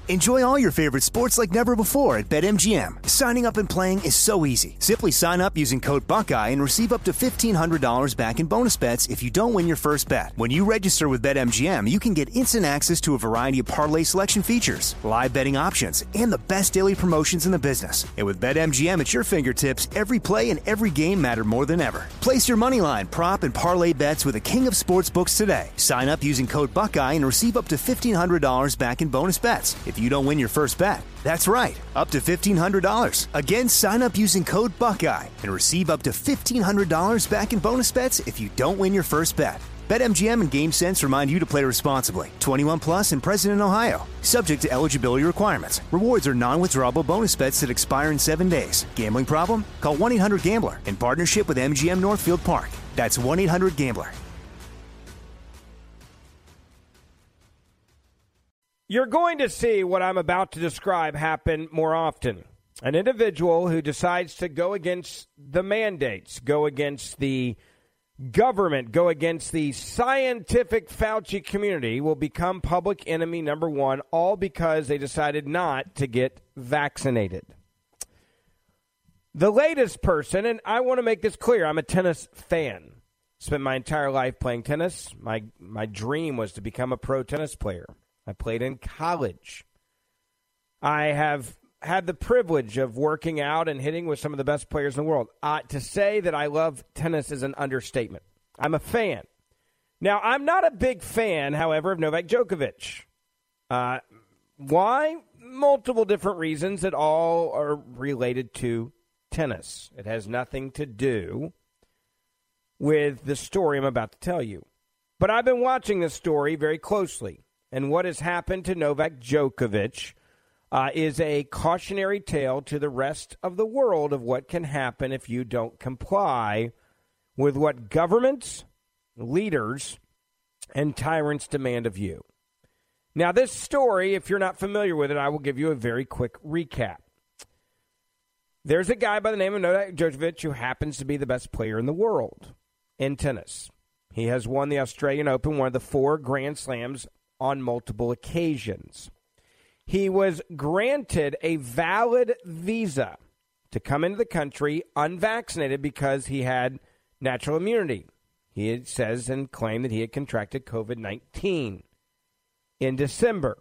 Enjoy all your favorite sports like never before at BetMGM. Signing up and playing is so easy. Simply sign up using code Buckeye and receive up to $1,500 back in bonus bets if you don't win your first bet. When you register with BetMGM, you can get instant access to a variety of parlay selection features, live betting options, and the best daily promotions in the business. And with BetMGM at your fingertips, every play and every game matter more than ever. Place your moneyline, prop, and parlay bets with the king of sportsbooks today. Sign up using code Buckeye and receive up to $1,500 back in bonus bets if you don't win your first bet. That's right, up to $1,500. Again, sign up using code Buckeye and receive up to $1,500 back in bonus bets if you don't win your first bet. BetMGM and GameSense remind you to play responsibly. 21 plus and present in Ohio. Subject to eligibility requirements. Rewards are non-withdrawable bonus bets that expire in 7 days. Gambling problem? Call 1-800-GAMBLER in partnership with MGM Northfield Park. That's 1-800-GAMBLER. You're going to see what I'm about to describe happen more often. An individual who decides to go against the mandates, go against the government, go against the scientific Fauci community will become public enemy number one, all because they decided not to get vaccinated. The latest person, and I want to make this clear, I'm a tennis fan. Spent my entire life playing tennis. My dream was to become a pro tennis player. I played in college. I have had the privilege of working out and hitting with some of the best players in the world. To say that I love tennis is an understatement. I'm a fan. Now, I'm not a big fan, however, of Novak Djokovic. Why? Multiple different reasons that all are related to tennis. It has nothing to do with the story I'm about to tell you. But I've been watching this story very closely. And what has happened to Novak Djokovic is a cautionary tale to the rest of the world of what can happen if you don't comply with what governments, leaders, and tyrants demand of you. Now, this story, if you're not familiar with it, I will give you a very quick recap. There's a guy by the name of Novak Djokovic who happens to be the best player in the world in tennis. He has won the Australian Open, one of the 4 Grand Slams, on multiple occasions. He was granted a valid visa to come into the country unvaccinated because he had natural immunity. He says and claimed that he had contracted COVID-19 in December.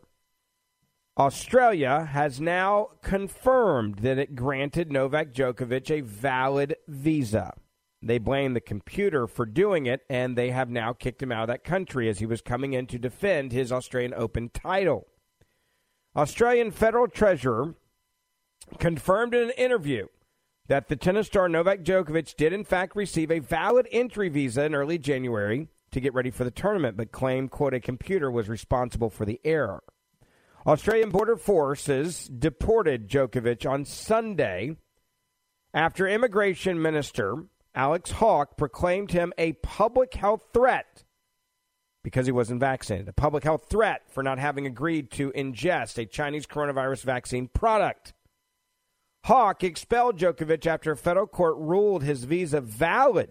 Australia has now confirmed that it granted Novak Djokovic a valid visa. They blame the computer for doing it, and they have now kicked him out of that country as he was coming in to defend his Australian Open title. Australian Federal Treasurer confirmed in an interview that the tennis star Novak Djokovic did in fact receive a valid entry visa in early January to get ready for the tournament, but claimed, quote, a computer was responsible for the error. Australian Border Forces deported Djokovic on Sunday after Immigration Minister Alex Hawke proclaimed him a public health threat because he wasn't vaccinated. A public health threat for not having agreed to ingest a Chinese coronavirus vaccine product. Hawke expelled Djokovic after a federal court ruled his visa valid.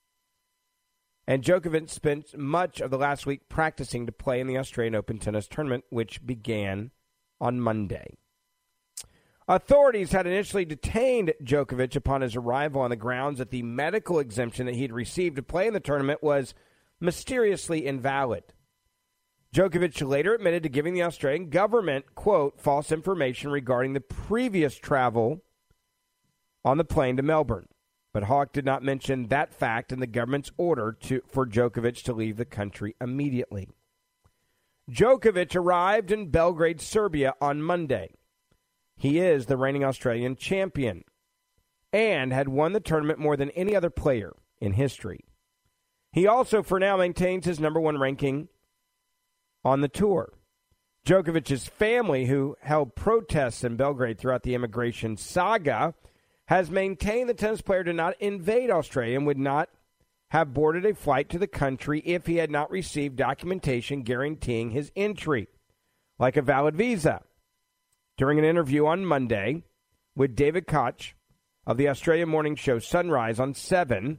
And Djokovic spent much of the last week practicing to play in the Australian Open tennis tournament, which began on Monday. Authorities had initially detained Djokovic upon his arrival on the grounds that the medical exemption that he'd received to play in the tournament was mysteriously invalid. Djokovic later admitted to giving the Australian government, quote, false information regarding the previous travel on the plane to Melbourne. But Hawke did not mention that fact in the government's order for Djokovic to leave the country immediately. Djokovic arrived in Belgrade, Serbia on Monday. He is the reigning Australian champion and had won the tournament more than any other player in history. He also, for now, maintains his number 1 ranking on the tour. Djokovic's family, who held protests in Belgrade throughout the immigration saga, has maintained the tennis player did not invade Australia and would not have boarded a flight to the country if he had not received documentation guaranteeing his entry, like a valid visa. During an interview on Monday with David Koch of the Australian morning show Sunrise on 7,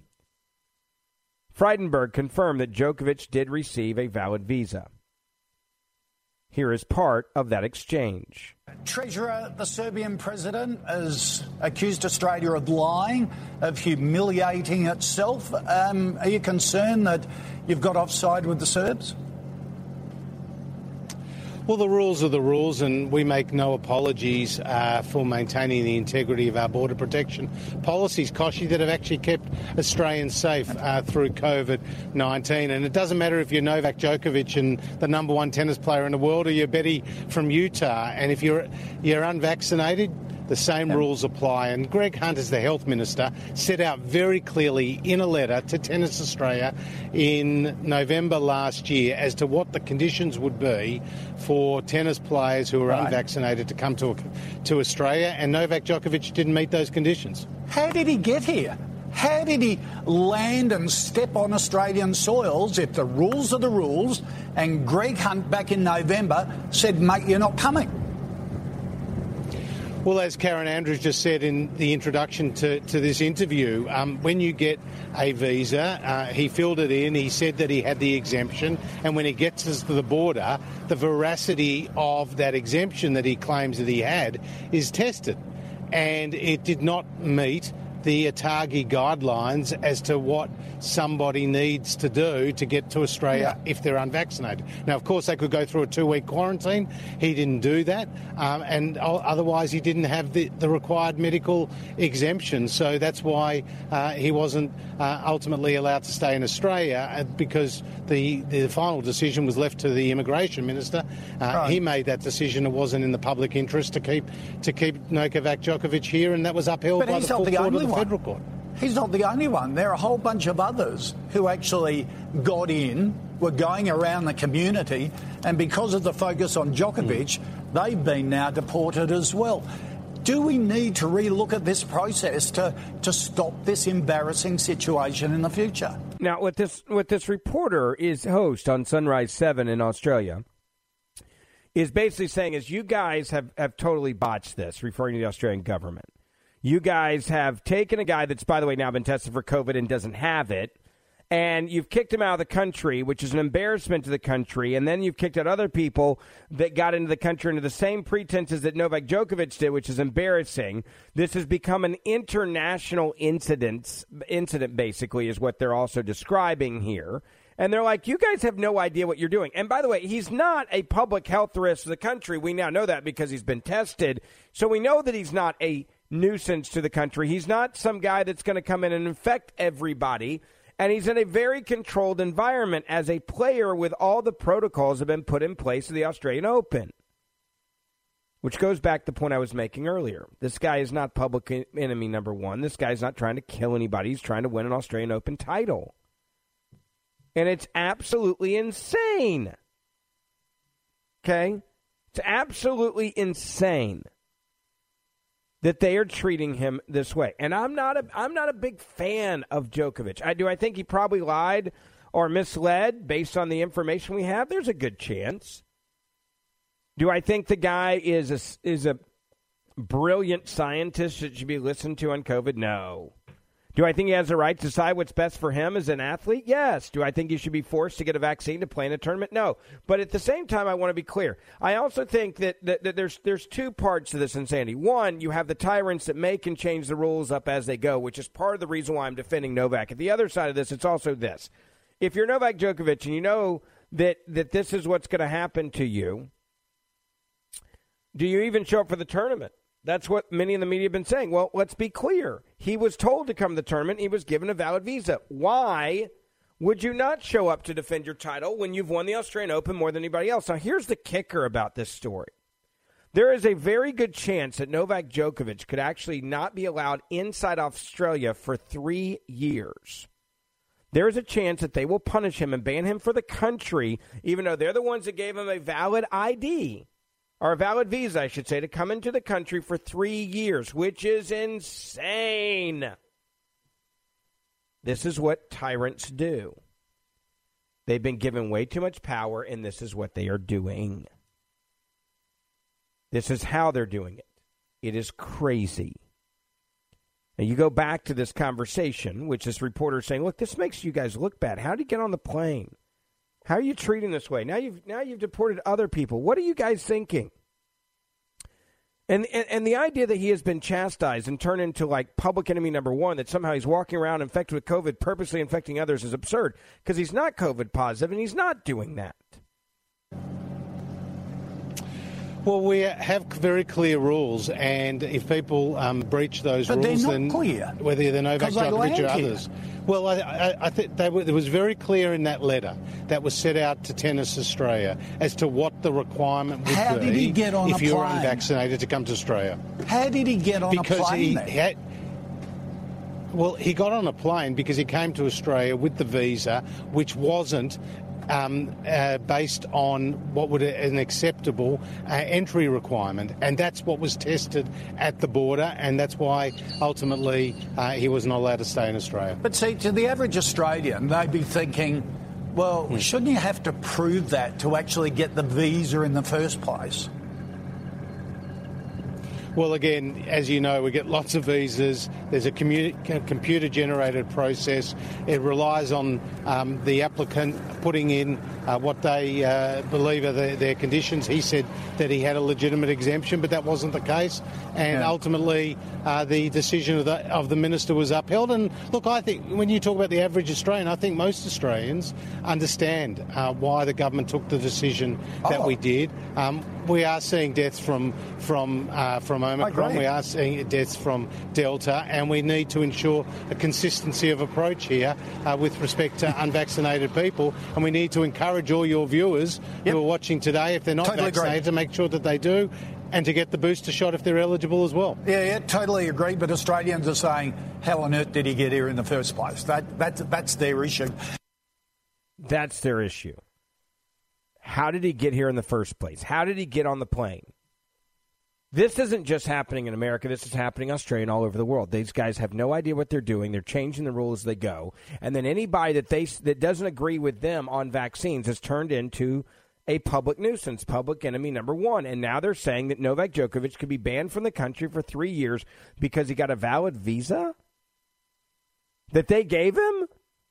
Frydenberg confirmed that Djokovic did receive a valid visa. Here is part of that exchange. Treasurer, the Serbian president has accused Australia of lying, of humiliating itself. Are you concerned that you've got offside with the Serbs? Well, the rules are the rules, and we make no apologies for maintaining the integrity of our border protection policies, Koshi, that have actually kept Australians safe through COVID-19. And it doesn't matter if you're Novak Djokovic and the number one tennis player in the world, or you're Betty from Utah. And if you're unvaccinated, the same rules apply. And Greg Hunt, as the Health Minister, set out very clearly in a letter to Tennis Australia in November last year as to what the conditions would be for tennis players who are unvaccinated to come to Australia. And Novak Djokovic didn't meet those conditions. How did he get here? How did he land and step on Australian soils if the rules are the rules and Greg Hunt back in November said, mate, you're not coming? Well, as Karen Andrews just said in the introduction to this interview, when you get a visa, he filled it in, he said that he had the exemption, and when he gets to the border, the veracity of that exemption that he claims that he had is tested. And it did not meet the ATAGI guidelines as to what somebody needs to do to get to Australia if they're unvaccinated. Now, of course, they could go through a 2-week quarantine. He didn't do that, and otherwise he didn't have the required medical exemption. So that's why he wasn't ultimately allowed to stay in Australia, because the final decision was left to the Immigration Minister. He made that decision. It wasn't in the public interest to keep Novak Djokovic here, and that was upheld by the full court of the Federal Court. He's not the only one. There are a whole bunch of others who actually got in, were going around the community, and because of the focus on Djokovic, they've been now deported as well. Do we need to relook at this process to stop this embarrassing situation in the future? Now, what this reporter is host on Sunrise 7 in Australia is basically saying is you guys have totally botched this, referring to the Australian government. You guys have taken a guy that's, by the way, now been tested for COVID and doesn't have it, and you've kicked him out of the country, which is an embarrassment to the country, and then you've kicked out other people that got into the country under the same pretenses that Novak Djokovic did, which is embarrassing. This has become an international incident, basically, is what they're also describing here. And they're like, you guys have no idea what you're doing. And by the way, he's not a public health risk to the country. We now know that because he's been tested. So we know that he's not a nuisance to the country. He's not some guy that's going to come in and infect everybody. And he's in a very controlled environment as a player with all the protocols that have been put in place at the Australian Open. Which goes back to the point I was making earlier. This guy is not public enemy number one. This guy's not trying to kill anybody. He's trying to win an Australian Open title. And it's absolutely insane. Okay? It's absolutely insane that they are treating him this way. And I'm not a big fan of Djokovic. I think he probably lied or misled based on the information we have? There's a good chance. Do I think the guy is a brilliant scientist that should be listened to on COVID? No. Do I think he has the right to decide what's best for him as an athlete? Yes. Do I think he should be forced to get a vaccine to play in a tournament? No. But at the same time, I want to be clear. I also think that there's two parts to this insanity. One, you have the tyrants that make and change the rules up as they go, which is part of the reason why I'm defending Novak. At the other side of this, it's also this. If you're Novak Djokovic and you know that this is what's going to happen to you, do you even show up for the tournament? That's what many in the media have been saying. Well, let's be clear. He was told to come to the tournament. He was given a valid visa. Why would you not show up to defend your title when you've won the Australian Open more than anybody else? Now, here's the kicker about this story. There is a very good chance that Novak Djokovic could actually not be allowed inside Australia for 3 years. There is a chance that they will punish him and ban him for the country, even though they're the ones that gave him a valid ID. Or a valid visa, I should say, to come into the country for 3 years, which is insane. This is what tyrants do. They've been given way too much power, and this is what they are doing. This is how they're doing it. It is crazy. Now, you go back to this conversation, which this reporter is saying, look, this makes you guys look bad. How did he get on the plane? How are you treating this way? Now you've deported other people. What are you guys thinking? And the idea that he has been chastised and turned into like public enemy number one, that somehow he's walking around infected with COVID, purposely infecting others, is absurd, because he's not COVID positive and he's not doing that. Well, we have very clear rules, and if people breach those but rules, they're not clear, whether they're Novak Djokovic or others. Well, I think it was very clear in that letter that was set out to Tennis Australia as to what the requirement would How be did he get on if a you were plane? unvaccinated to come to Australia. How did he get on a plane? Well, he got on a plane because he came to Australia with the visa, which wasn't based on what would an acceptable entry requirement, and that's what was tested at the border, and that's why ultimately he was not allowed to stay in Australia. But see, to the average Australian, they'd be thinking, well, shouldn't you have to prove that to actually get the visa in the first place? Well, again, as you know, we get lots of visas. There's a computer-generated process. It relies on the applicant putting in what they believe are their conditions. He said that he had a legitimate exemption, but that wasn't the case. And ultimately, the decision of the minister was upheld. And look, I think when you talk about the average Australian, I think most Australians understand why the government took the decision that we did. We are seeing deaths from Omicron. We are seeing deaths from Delta, and we need to ensure a consistency of approach here with respect to unvaccinated people. And we need to encourage all your viewers who are watching today, if they're not vaccinated, to make sure that they do, and to get the booster shot if they're eligible as well. Yeah, totally agree. But Australians are saying, how on earth did he get here in the first place? That's their issue. That's their issue. How did he get here in the first place? How did he get on the plane? This isn't just happening in America. This is happening in Australia and all over the world. These guys have no idea what they're doing. They're changing the rules as they go. And then anybody that doesn't agree with them on vaccines is turned into a public nuisance, public enemy number one. And now they're saying that Novak Djokovic could be banned from the country for 3 years because he got a valid visa that they gave him?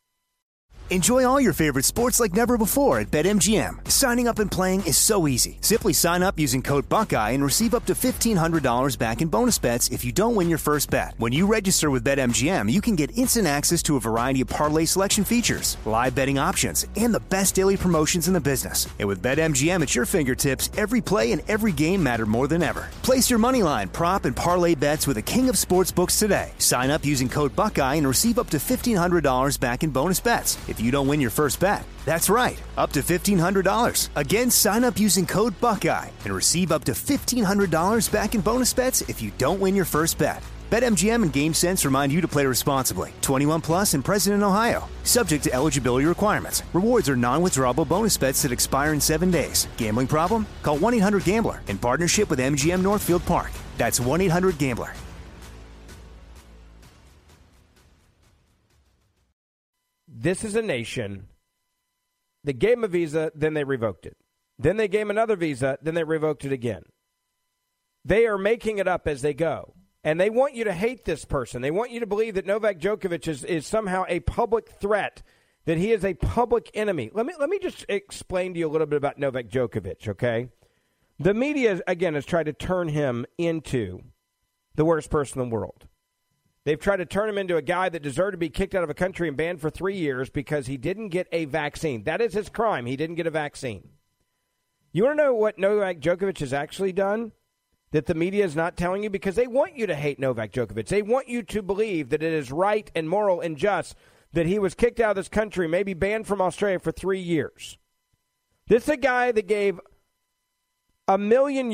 Enjoy all your favorite sports like never before at BetMGM. Signing up and playing is so easy. Simply sign up using code Buckeye and receive up to $1,500 back in bonus bets if you don't win your first bet. When you register with BetMGM, you can get instant access to a variety of parlay selection features, live betting options, and the best daily promotions in the business. And with BetMGM at your fingertips, every play and every game matter more than ever. Place your moneyline, prop, and parlay bets with the king of sportsbooks today. Sign up using code Buckeye and receive up to $1,500 back in bonus bets if you don't win your first bet. That's right, up to $1,500. Again, sign up using code Buckeye and receive up to $1,500 back in bonus bets if you don't win your first bet. BetMGM and GameSense remind you to play responsibly. 21 plus and present in Ohio. Subject to eligibility requirements. Rewards are non-withdrawable bonus bets that expire in 7 days. Gambling problem? Call 1-800-GAMBLER in partnership with MGM Northfield Park. That's 1-800-GAMBLER. This is a nation that gave him a visa, then they revoked it. Then they gave him another visa, then they revoked it again. They are making it up as they go. And they want you to hate this person. They want you to believe that Novak Djokovic is somehow a public threat, that he is a public enemy. Let me just explain to you a little bit about Novak Djokovic, okay? The media, again, has tried to turn him into the worst person in the world. They've tried to turn him into a guy that deserved to be kicked out of a country and banned for 3 years because he didn't get a vaccine. That is his crime. He didn't get a vaccine. You want to know what Novak Djokovic has actually done that the media is not telling you? Because they want you to hate Novak Djokovic. They want you to believe that it is right and moral and just that he was kicked out of this country, maybe banned from Australia for 3 years. This is a guy that gave €1 million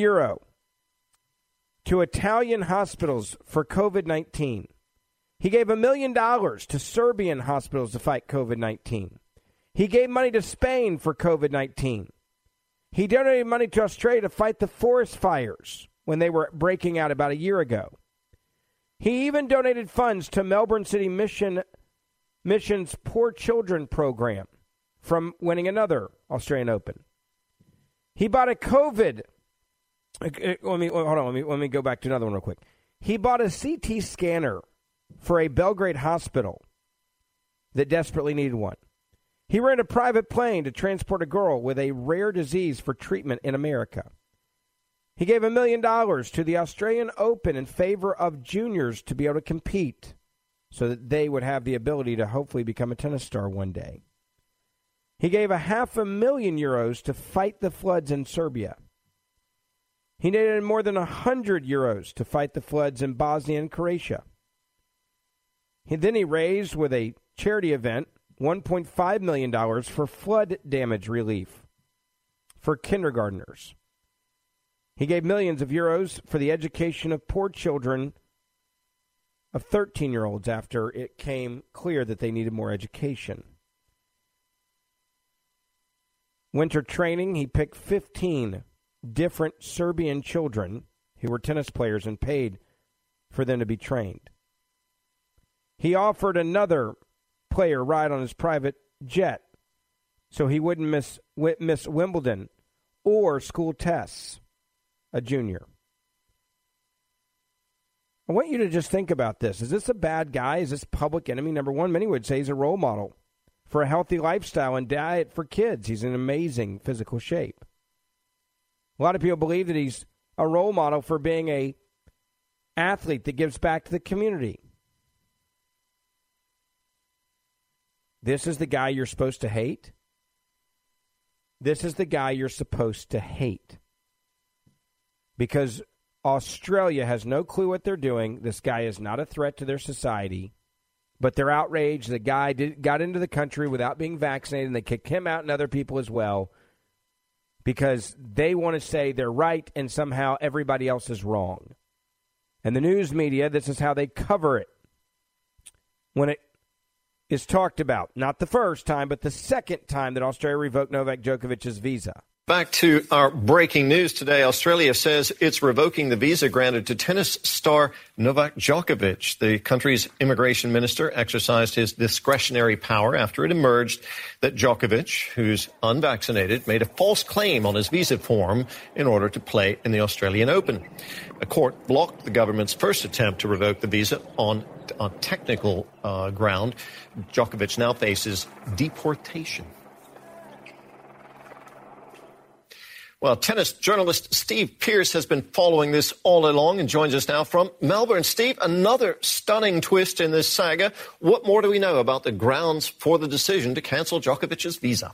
to Italian hospitals for COVID-19. He gave $1 million to Serbian hospitals to fight COVID-19. He gave money to Spain for COVID-19. He donated money to Australia to fight the forest fires when they were breaking out about a year ago. He even donated funds to Melbourne City Mission's Poor Children program from winning another Australian Open. He bought a COVID. Let me go back to another one real quick. He bought a CT scanner for a Belgrade hospital that desperately needed one. He ran a private plane to transport a girl with a rare disease for treatment in America. He gave $1 million to the Australian Open in favor of juniors to be able to compete so that they would have the ability to hopefully become a tennis star one day. He gave €500,000 to fight the floods in Serbia. He donated more than €100 to fight the floods in Bosnia and Croatia. Then he raised, with a charity event, $1.5 million for flood damage relief for kindergartners. He gave millions of euros for the education of poor children of 13-year-olds after it came clear that they needed more education. Winter training, he picked 15 different Serbian children who were tennis players and paid for them to be trained. He offered another player a ride on his private jet so he wouldn't miss Wimbledon or school tests, a junior. I want you to just think about this. Is this a bad guy? Is this public enemy number one? Many would say he's a role model for a healthy lifestyle and diet for kids. He's in amazing physical shape. A lot of people believe that he's a role model for being an athlete that gives back to the community. This is the guy you're supposed to hate? This is the guy you're supposed to hate. Because Australia has no clue what they're doing. This guy is not a threat to their society. But they're outraged. The guy got into the country without being vaccinated, and they kicked him out and other people as well because they want to say they're right and somehow everybody else is wrong. And the news media, this is how they cover it. When it is talked about, not the first time, but the second time that Australia revoked Novak Djokovic's visa. Back to our breaking news today. Australia says it's revoking the visa granted to tennis star Novak Djokovic. The country's immigration minister exercised his discretionary power after it emerged that Djokovic, who's unvaccinated, made a false claim on his visa form in order to play in the Australian Open. A court blocked the government's first attempt to revoke the visa on technical ground. Djokovic now faces deportation. Well, tennis journalist Steve Pearce has been following this all along and joins us now from Melbourne. Steve, another stunning twist in this saga. What more do we know about the grounds for the decision to cancel Djokovic's visa?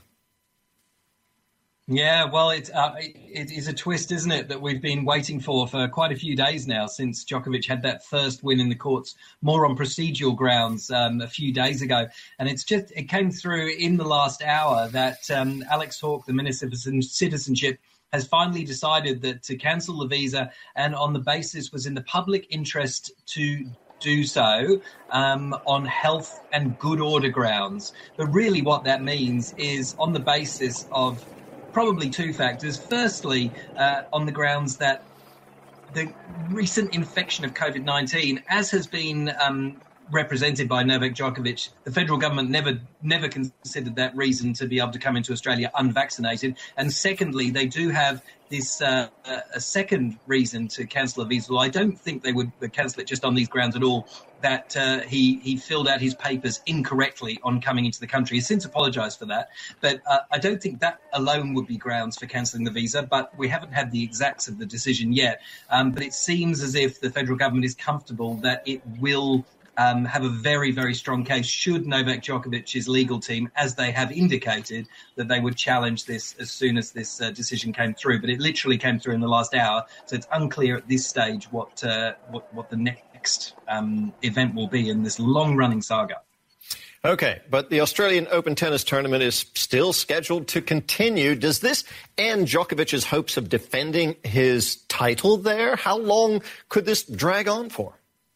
Yeah, well, it is a twist, isn't it, that we've been waiting for quite a few days now since Djokovic had that first win in the courts, more on procedural grounds a few days ago. And it came through in the last hour that Alex Hawke, the Minister for Citizenship, has finally decided that to cancel the visa, and on the basis was in the public interest to do so on health and good order grounds. But really what that means is on the basis of probably two factors. Firstly, on the grounds that the recent infection of COVID-19, as has been represented by Novak Djokovic, the federal government never considered that reason to be able to come into Australia unvaccinated. And secondly, they do have this a second reason to cancel a visa. Well, I don't think they would cancel it just on these grounds at all, that he filled out his papers incorrectly on coming into the country. He's since apologised for that. But I don't think that alone would be grounds for cancelling the visa. But we haven't had the exacts of the decision yet. But it seems as if the federal government is comfortable that it will have a very, very strong case should Novak Djokovic's legal team, as they have indicated, that they would challenge this as soon as this decision came through. But it literally came through in the last hour, so it's unclear at this stage what the next event will be in this long-running saga. Okay, but the Australian Open tennis tournament is still scheduled to continue. Does this end Djokovic's hopes of defending his title there? How long could this drag on for?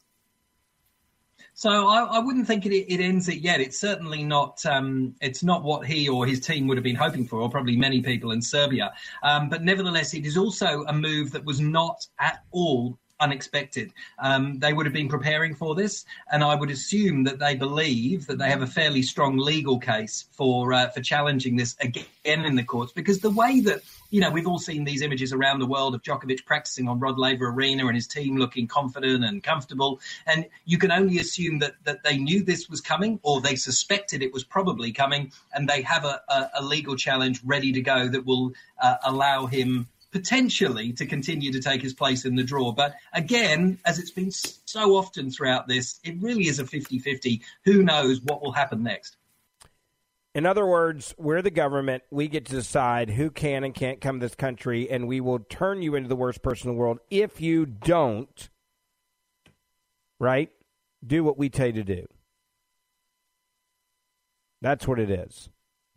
So I wouldn't think it ends it yet. It's certainly not. It's not what he or his team would have been hoping for, or probably many people in Serbia. But nevertheless, it is also a move that was not at all unexpected. They would have been preparing for this, and I would assume that they believe that they have a fairly strong legal case for challenging this again in the courts, because the way that, we've all seen these images around the world of Djokovic practicing on Rod Laver Arena and his team looking confident and comfortable, and you can only assume that they knew this was coming, or they suspected it was probably coming, and they have a legal challenge ready to go that will allow him potentially to continue to take his place in the draw. But again, as it's been so often throughout this, it really is a 50-50. Who knows what will happen next? In other words, we're the government. We get to decide who can and can't come to this country, and we will turn you into the worst person in the world if you don't, right, do what we tell you to do. That's what it is.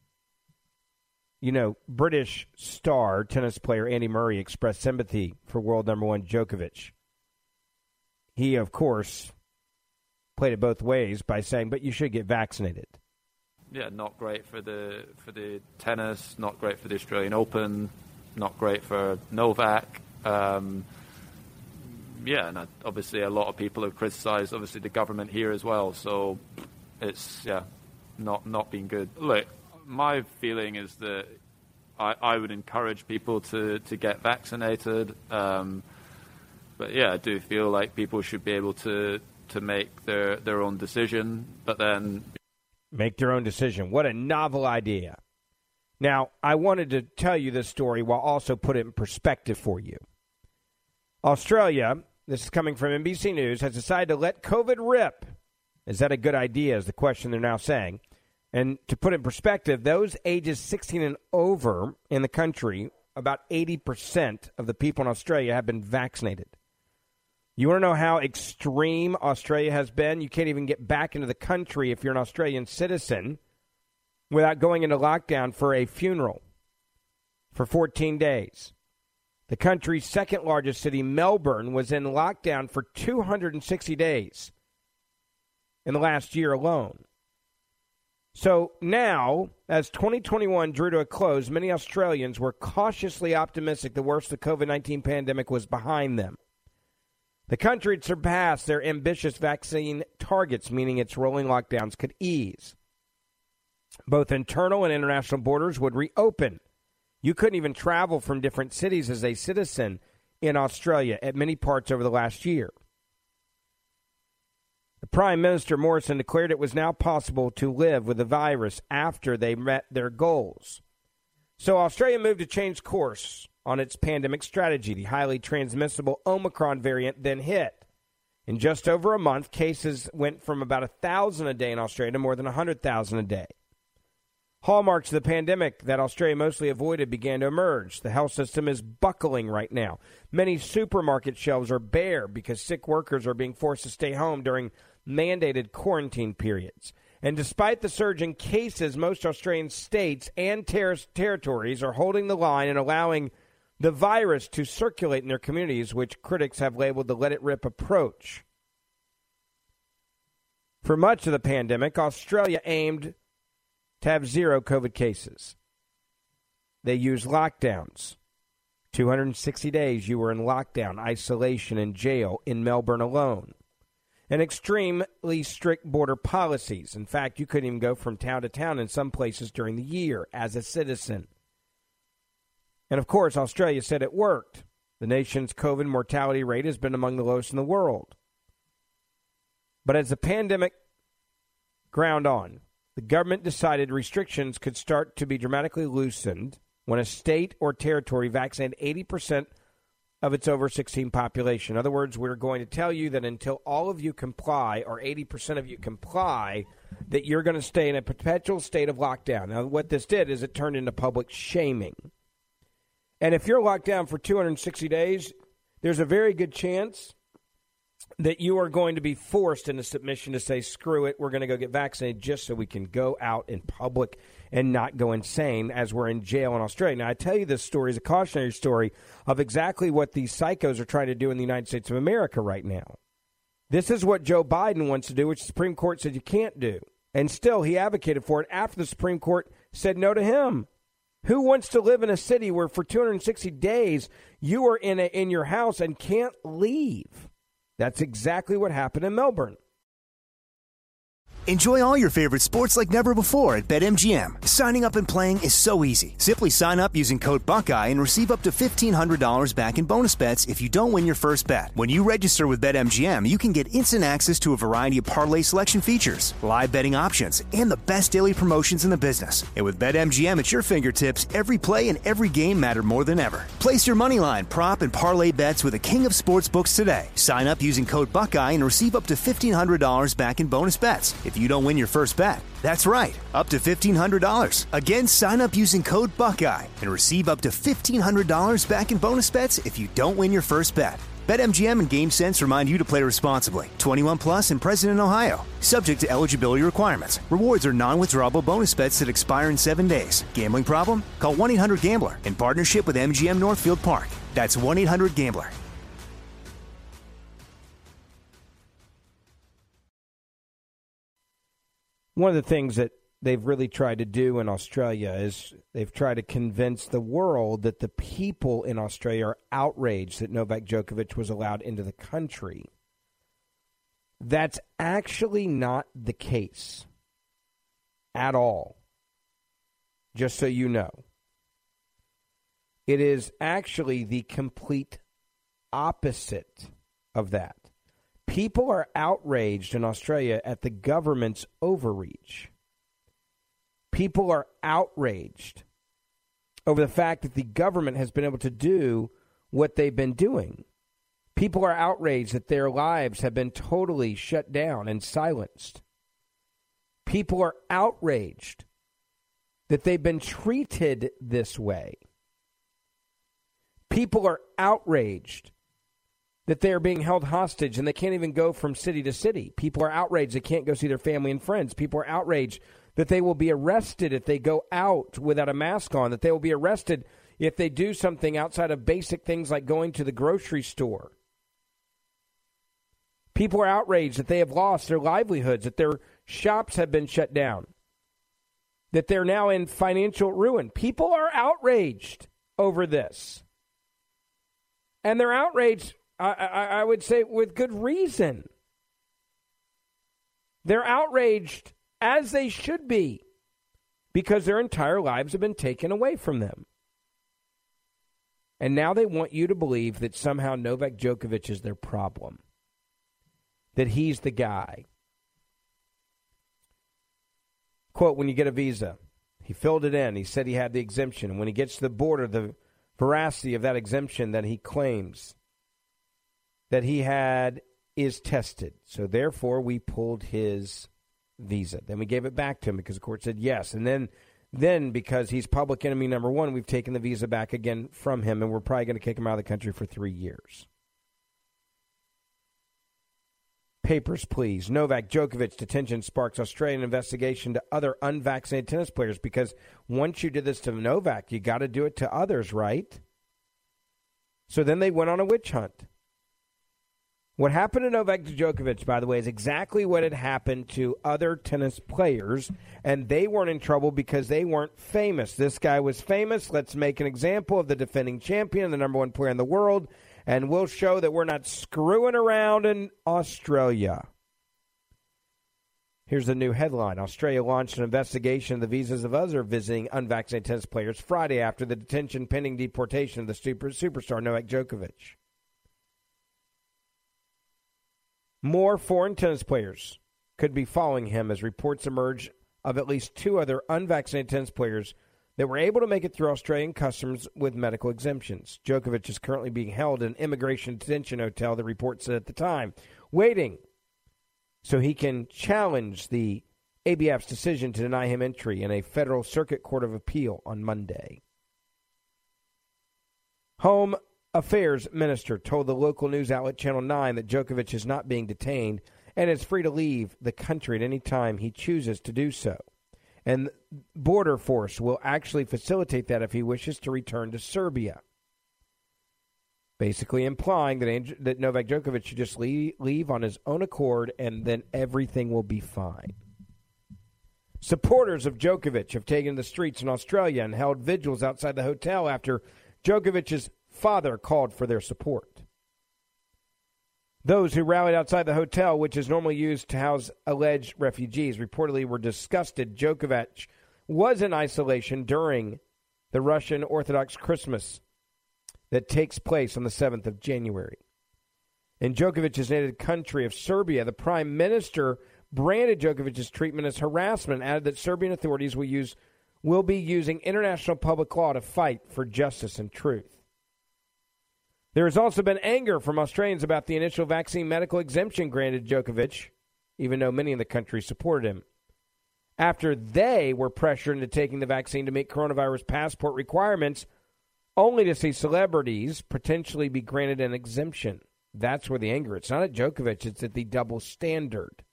British star tennis player Andy Murray expressed sympathy for world number one Djokovic. He, of course, played it both ways by saying, but you should get vaccinated. Yeah, not great for the tennis, not great for the Australian Open, not great for Novak. And obviously a lot of people have criticised, obviously, the government here as well. So it's, not been good. Look, my feeling is that I would encourage people to get vaccinated. But I do feel like people should be able to make their own decision, but then make their own decision. What a novel idea. Now, I wanted to tell you this story while also put it in perspective for you. Australia, this is coming from NBC News, has decided to let COVID rip. Is that a good idea, is the question they're now saying. And to put it in perspective, those ages 16 and over in the country, about 80% of the people in Australia have been vaccinated. You want to know how extreme Australia has been? You can't even get back into the country if you're an Australian citizen without going into lockdown for a funeral for 14 days. The country's second largest city, Melbourne, was in lockdown for 260 days in the last year alone. So now, as 2021 drew to a close, many Australians were cautiously optimistic the worst of the COVID-19 pandemic was behind them. The country had surpassed their ambitious vaccine targets, meaning its rolling lockdowns could ease. Both internal and international borders would reopen. You couldn't even travel from different cities as a citizen in Australia at many parts over the last year. The Prime Minister Morrison declared it was now possible to live with the virus after they met their goals. So Australia moved to change course on its pandemic strategy. The highly transmissible Omicron variant then hit. In just over a month, cases went from about 1,000 a day in Australia to more than 100,000 a day. Hallmarks of the pandemic that Australia mostly avoided began to emerge. The health system is buckling right now. Many supermarket shelves are bare because sick workers are being forced to stay home during mandated quarantine periods. And despite the surge in cases, most Australian states and territories are holding the line and allowing the virus to circulate in their communities, which critics have labeled the let-it-rip approach. For much of the pandemic, Australia aimed to have zero COVID cases. They used lockdowns. 260 days you were in lockdown, isolation, and jail in Melbourne alone. And extremely strict border policies. In fact, you couldn't even go from town to town in some places during the year as a citizen. And, of course, Australia said it worked. The nation's COVID mortality rate has been among the lowest in the world. But as the pandemic ground on, the government decided restrictions could start to be dramatically loosened when a state or territory vaccinated 80% of its over 16 population. In other words, we're going to tell you that until all of you comply, or 80% of you comply, that you're going to stay in a perpetual state of lockdown. Now, what this did is it turned into public shaming. And if you're locked down for 260 days, there's a very good chance that you are going to be forced into submission to say, screw it, we're going to go get vaccinated just so we can go out in public and not go insane as we're in jail in Australia. Now, I tell you this story is a cautionary story of exactly what these psychos are trying to do in the United States of America right now. This is what Joe Biden wants to do, which the Supreme Court said you can't do. And still, he advocated for it after the Supreme Court said no to him. Who wants to live in a city where for 260 days you are in your house and can't leave? That's exactly what happened in Melbourne. Enjoy all your favorite sports like never before at BetMGM. Signing up and playing is so easy. Simply sign up using code Buckeye and receive up to $1,500 back in bonus bets if you don't win your first bet. When you register with BetMGM, you can get instant access to a variety of parlay selection features, live betting options, and the best daily promotions in the business. And with BetMGM at your fingertips, every play and every game matter more than ever. Place your moneyline, prop, and parlay bets with the king of sportsbooks today. Sign up using code Buckeye and receive up to $1,500 back in bonus bets if you don't win your first bet. That's right, up to $1,500. Again, sign up using code Buckeye and receive up to $1,500 back in bonus bets if you don't win your first bet. BetMGM and GameSense remind you to play responsibly. 21 plus and present in Ohio. Subject to eligibility requirements. Rewards are non-withdrawable bonus bets that expire in 7 days. Gambling problem? Call 1-800-GAMBLER in partnership with MGM Northfield Park. That's 1-800-GAMBLER. One of the things that they've really tried to do in Australia is they've tried to convince the world that the people in Australia are outraged that Novak Djokovic was allowed into the country. That's actually not the case at all, just so you know. It is actually the complete opposite of that. People are outraged in Australia at the government's overreach. People are outraged over the fact that the government has been able to do what they've been doing. People are outraged that their lives have been totally shut down and silenced. People are outraged that they've been treated this way. People are outraged that they are being held hostage and they can't even go from city to city. People are outraged they can't go see their family and friends. People are outraged that they will be arrested if they go out without a mask on, that they will be arrested if they do something outside of basic things like going to the grocery store. People are outraged that they have lost their livelihoods, that their shops have been shut down, that they're now in financial ruin. People are outraged over this. And they're outraged, I would say, with good reason. They're outraged, as they should be, because their entire lives have been taken away from them. And now they want you to believe that somehow Novak Djokovic is their problem, that he's the guy. Quote, when you get a visa, he filled it in. He said he had the exemption. And when he gets to the border, the veracity of that exemption that he claims that he had is tested. So therefore, we pulled his visa. Then we gave it back to him because the court said yes. And then because he's public enemy number one, we've taken the visa back again from him, and we're probably going to kick him out of the country for 3 years. Papers, please. Novak Djokovic detention sparks Australian investigation to other unvaccinated tennis players, because once you did this to Novak, you got to do it to others, right? So then they went on a witch hunt. What happened to Novak Djokovic, by the way, is exactly what had happened to other tennis players, and they weren't in trouble because they weren't famous. This guy was famous. Let's make an example of the defending champion, the number one player in the world, and we'll show that we're not screwing around in Australia. Here's the new headline. Australia launched an investigation of the visas of other visiting unvaccinated tennis players Friday after the detention pending deportation of the superstar Novak Djokovic. More foreign tennis players could be following him as reports emerge of at least 2 other unvaccinated tennis players that were able to make it through Australian customs with medical exemptions. Djokovic is currently being held in an immigration detention hotel, the report said at the time, waiting so he can challenge the ABF's decision to deny him entry in a federal circuit court of appeal on Monday. Home Affairs Minister told the local news outlet Channel 9 that Djokovic is not being detained and is free to leave the country at any time he chooses to do so. And Border Force will actually facilitate that if he wishes to return to Serbia. Basically implying that Novak Djokovic should just leave on his own accord and then everything will be fine. Supporters of Djokovic have taken to the streets in Australia and held vigils outside the hotel after Djokovic's father called for their support. Those who rallied outside the hotel, which is normally used to house alleged refugees, reportedly were disgusted Djokovic was in isolation during the Russian Orthodox Christmas that takes place on the 7th of January. In Djokovic's native country of Serbia, the prime minister branded Djokovic's treatment as harassment and added that Serbian authorities will be using international public law to fight for justice and truth. There has also been anger from Australians about the initial vaccine medical exemption granted Djokovic, even though many in the country supported him, after they were pressured into taking the vaccine to meet coronavirus passport requirements, only to see celebrities potentially be granted an exemption. That's where the anger is. It's not at Djokovic, it's at the double standard.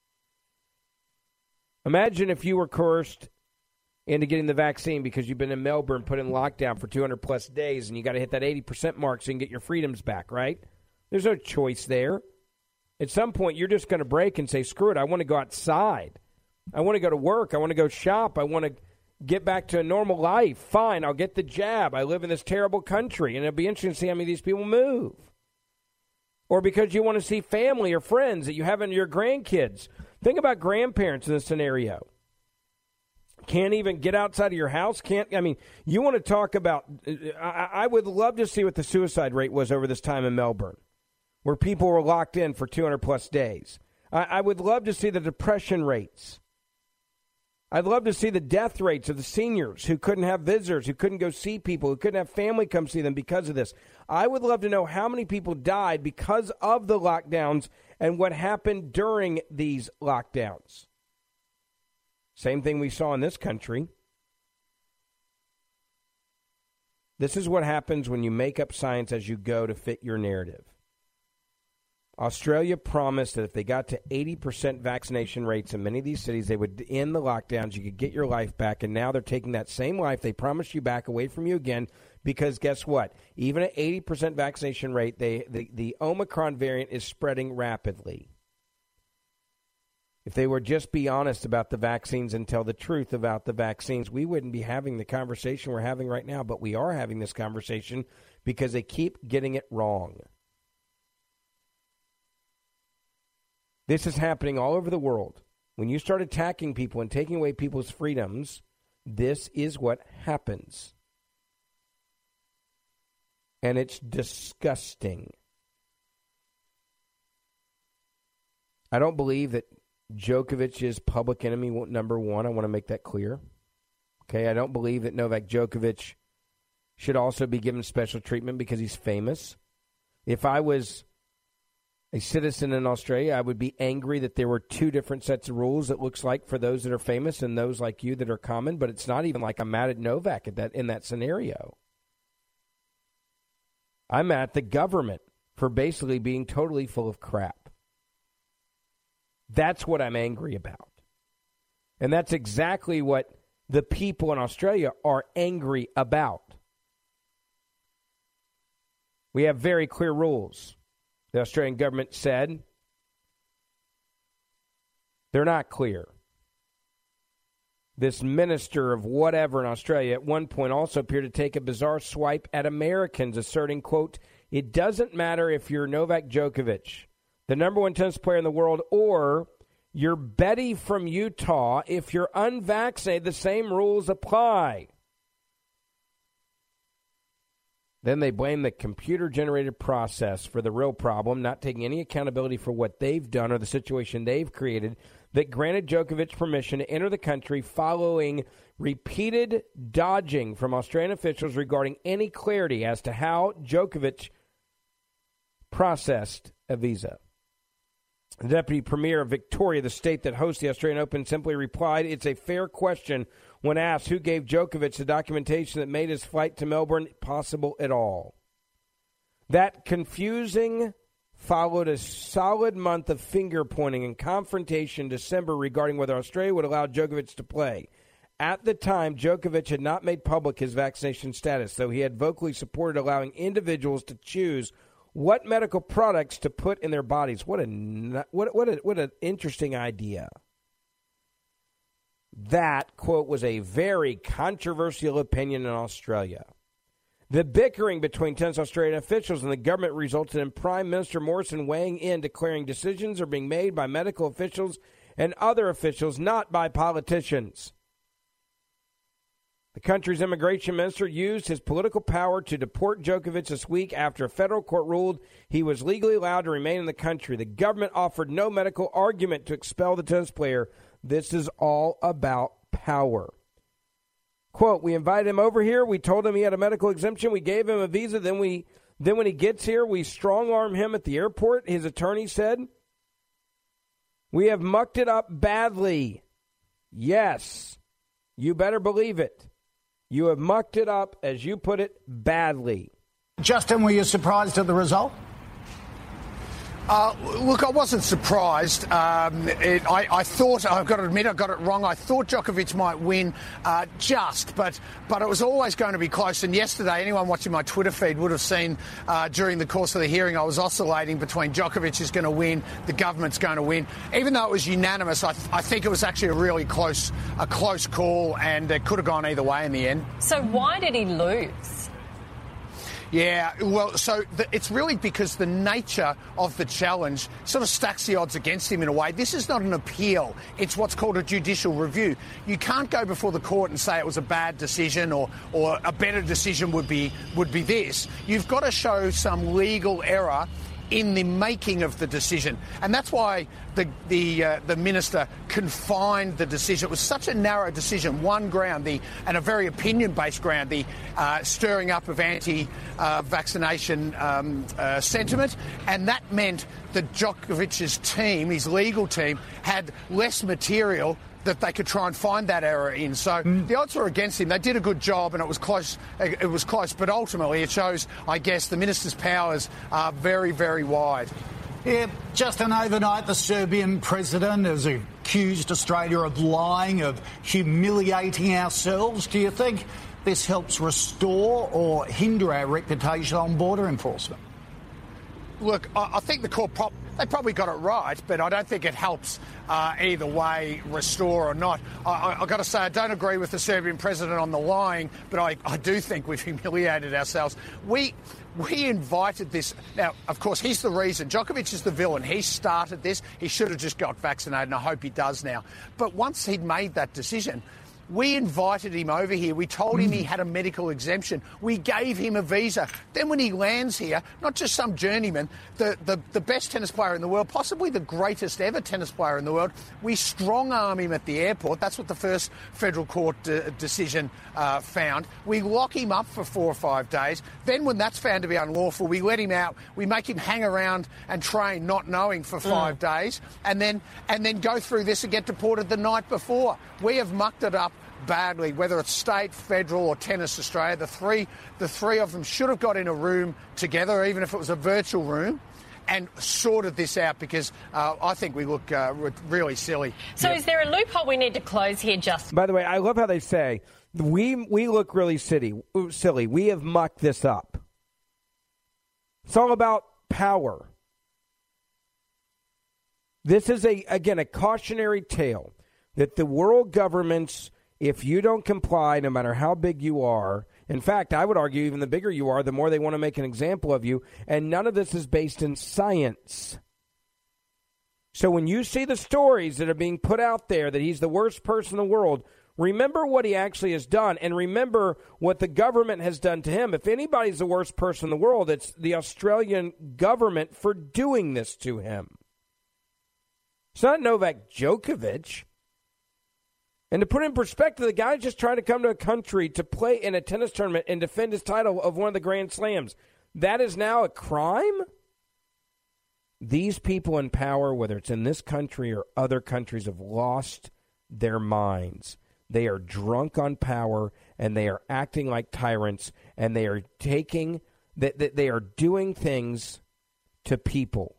Imagine if you were coerced into getting the vaccine because you've been in Melbourne, put in lockdown for 200-plus days, and you got to hit that 80% mark so you can get your freedoms back, right? There's no choice there. At some point, you're just going to break and say, screw it, I want to go outside. I want to go to work. I want to go shop. I want to get back to a normal life. Fine, I'll get the jab. I live in this terrible country, and it'll be interesting to see how many of these people move. Or because you want to see family or friends that you have in your grandkids. Think about grandparents in this scenario. Can't even get outside of your house. You want to talk about, I would love to see what the suicide rate was over this time in Melbourne, where people were locked in for 200-plus days. I would love to see the depression rates. I'd love to see the death rates of the seniors who couldn't have visitors, who couldn't go see people, who couldn't have family come see them because of this. I would love to know how many people died because of the lockdowns and what happened during these lockdowns. Same thing we saw in this country. This is what happens when you make up science as you go to fit your narrative. Australia promised that if they got to 80% vaccination rates in many of these cities, they would end the lockdowns, you could get your life back, and now they're taking that same life they promised you back away from you again because guess what? Even at 80% vaccination rate, the Omicron variant is spreading rapidly. If they would just be honest about the vaccines and tell the truth about the vaccines, we wouldn't be having the conversation we're having right now, but we are having this conversation because they keep getting it wrong. This is happening all over the world. When you start attacking people and taking away people's freedoms, this is what happens. And it's disgusting. I don't believe that Djokovic is public enemy number one. I want to make that clear. Okay, I don't believe that Novak Djokovic should also be given special treatment because he's famous. If I was a citizen in Australia, I would be angry that there were two different sets of rules, it looks like, for those that are famous and those like you that are common, but it's not even like I'm mad at Novak in that scenario. I'm mad at the government for basically being totally full of crap. That's what I'm angry about. And that's exactly what the people in Australia are angry about. We have very clear rules. The Australian government said they're not clear. This minister of whatever in Australia at one point also appeared to take a bizarre swipe at Americans, asserting, quote, it doesn't matter if you're Novak Djokovic, the number one tennis player in the world, or you're Betty from Utah. If you're unvaccinated, the same rules apply. Then they blame the computer-generated process for the real problem, not taking any accountability for what they've done or the situation they've created that granted Djokovic permission to enter the country following repeated dodging from Australian officials regarding any clarity as to how Djokovic processed a visa. The Deputy Premier of Victoria, the state that hosts the Australian Open, simply replied, it's a fair question when asked who gave Djokovic the documentation that made his flight to Melbourne possible at all. That confusing followed a solid month of finger-pointing and confrontation in December regarding whether Australia would allow Djokovic to play. At the time, Djokovic had not made public his vaccination status, though he had vocally supported allowing individuals to choose what medical products to put in their bodies. What an interesting idea. That, quote, was a very controversial opinion in Australia. The bickering between tennis Australian officials and the government resulted in Prime Minister Morrison weighing in, declaring decisions are being made by medical officials and other officials, not by politicians. The country's immigration minister used his political power to deport Djokovic this week after a federal court ruled he was legally allowed to remain in the country. The government offered no medical argument to expel the tennis player. This is all about power. Quote, we invited him over here. We told him he had a medical exemption. We gave him a visa. Then when he gets here, we strong-arm him at the airport, his attorney said. We have mucked it up badly. Yes, you better believe it. You have mucked it up, as you put it, badly. Justin, were you surprised at the result? Look, I wasn't surprised. I thought, I've got to admit, I got it wrong. I thought Djokovic might win but it was always going to be close. And yesterday, anyone watching my Twitter feed would have seen during the course of the hearing, I was oscillating between Djokovic is going to win, the government's going to win. Even though it was unanimous, I think it was actually a really close call, and it could have gone either way in the end. So why did he lose? Yeah, well, so it's really because the nature of the challenge sort of stacks the odds against him in a way. This is not an appeal. It's what's called a judicial review. You can't go before the court and say it was a bad decision or a better decision would be this. You've got to show some legal error in the making of the decision. And that's why the minister confined the decision. It was such a narrow decision, one ground, and a very opinion-based ground, the stirring up of anti-vaccination sentiment. And that meant that Djokovic's team, his legal team, had less material that they could try and find that error in. So the odds were against him. They did a good job, and it was close. But ultimately, it shows, I guess, the minister's powers are very, very wide. Yeah, Justin, overnight, the Serbian president has accused Australia of lying, of humiliating ourselves. Do you think this helps restore or hinder our reputation on border enforcement? Look, I think the court they probably got it right, but I don't think it helps either way, restore or not. I've got to say, I don't agree with the Serbian president on the lying, but I do think we've humiliated ourselves. We invited this. Now, of course, he's the reason. Djokovic is the villain. He started this. He should have just got vaccinated, and I hope he does now. But once he'd made that decision, we invited him over here. We told him he had a medical exemption. We gave him a visa. Then when he lands here, not just some journeyman, the best tennis player in the world, possibly the greatest ever tennis player in the world, we strong-arm him at the airport. That's what the first federal court decision found. We lock him up for 4 or 5 days. Then when that's found to be unlawful, we let him out. We make him hang around and train not knowing for 5 days, and then go through this and get deported the night before. We have mucked it up badly, whether it's state, federal or Tennis Australia. The three of them should have got in a room together, even if it was a virtual room, and sorted this out, because I think we look really silly. So Is there a loophole we need to close here, Justin? By the way, I love how they say, we look really silly. We have mucked this up. It's all about power. This is, again, a cautionary tale that the world governments, if you don't comply, no matter how big you are, in fact, I would argue even the bigger you are, the more they want to make an example of you, and none of this is based in science. So when you see the stories that are being put out there that he's the worst person in the world, remember what he actually has done, and remember what the government has done to him. If anybody's the worst person in the world, it's the Australian government for doing this to him. It's not Novak Djokovic. And to put it in perspective, the guy's just trying to come to a country to play in a tennis tournament and defend his title of one of the Grand Slams. That is now a crime? These people in power, whether it's in this country or other countries, have lost their minds. They are drunk on power, and they are acting like tyrants, and they are they are doing things to people.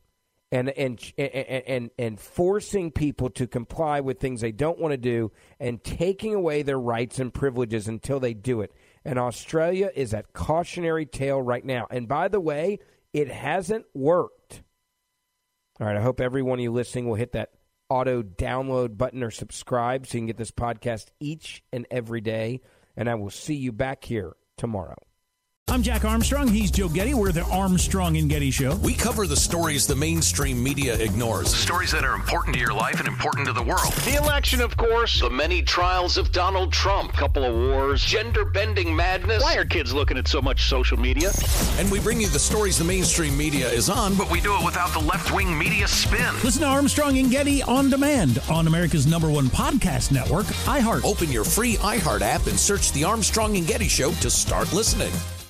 And forcing people to comply with things they don't want to do, and taking away their rights and privileges until they do it. And Australia is that cautionary tale right now. And by the way, it hasn't worked. All right, I hope every one of you listening will hit that auto download button or subscribe so you can get this podcast each and every day. And I will see you back here tomorrow. I'm Jack Armstrong. He's Joe Getty. We're the Armstrong and Getty Show. We cover the stories the mainstream media ignores. Stories that are important to your life and important to the world. The election, of course. The many trials of Donald Trump. Couple of wars. Gender-bending madness. Why are kids looking at so much social media? And we bring you the stories the mainstream media is on, but we do it without the left-wing media spin. Listen to Armstrong and Getty on demand on America's #1 podcast network, iHeart. Open your free iHeart app and search The Armstrong and Getty Show to start listening.